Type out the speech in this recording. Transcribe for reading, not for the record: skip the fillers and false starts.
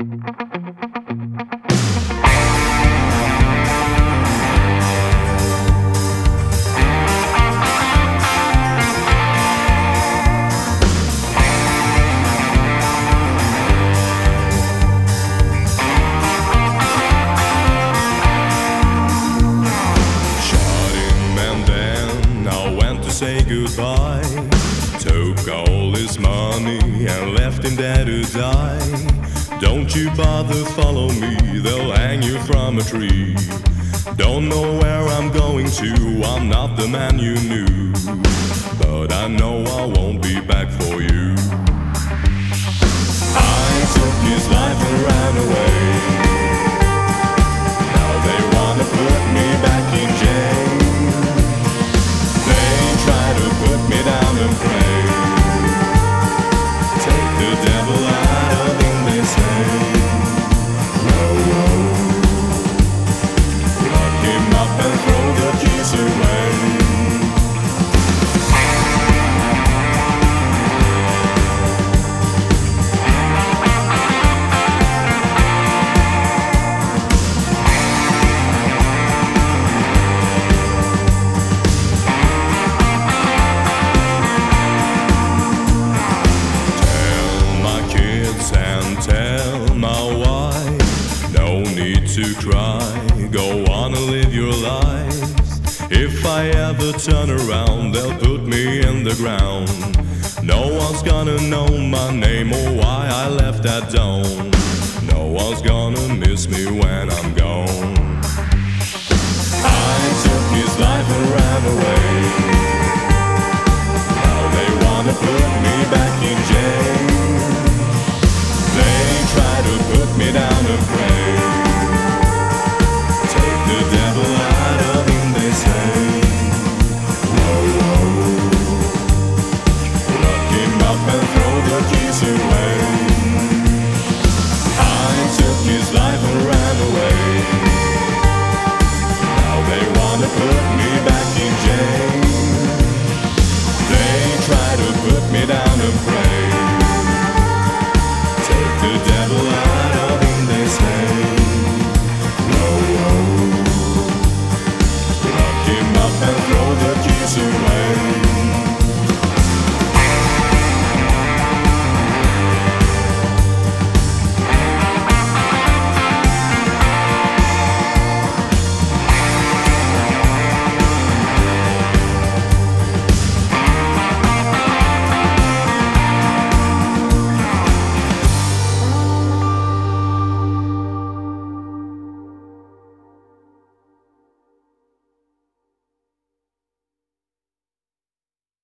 Say goodbye. Took all his money and left him there to die. Don't you bother follow me, they'll hang you from a tree. Don't know where I'm going to, I'm not the man you knew, but I know I won't be back for you. I took his life and ran away. Now they wanna put me back in jail. Put me down and pray. Take the devil out of him, they say. Whoa, whoa. Lock him up and throw the keys away. Tell my wife, no need to cry, go on and live your life. If I ever turn around, they'll put me in the ground. No one's gonna know my name or why I left that dome. No one's gonna miss me when I'm gone. I took his life and ran away. Now they wanna put me back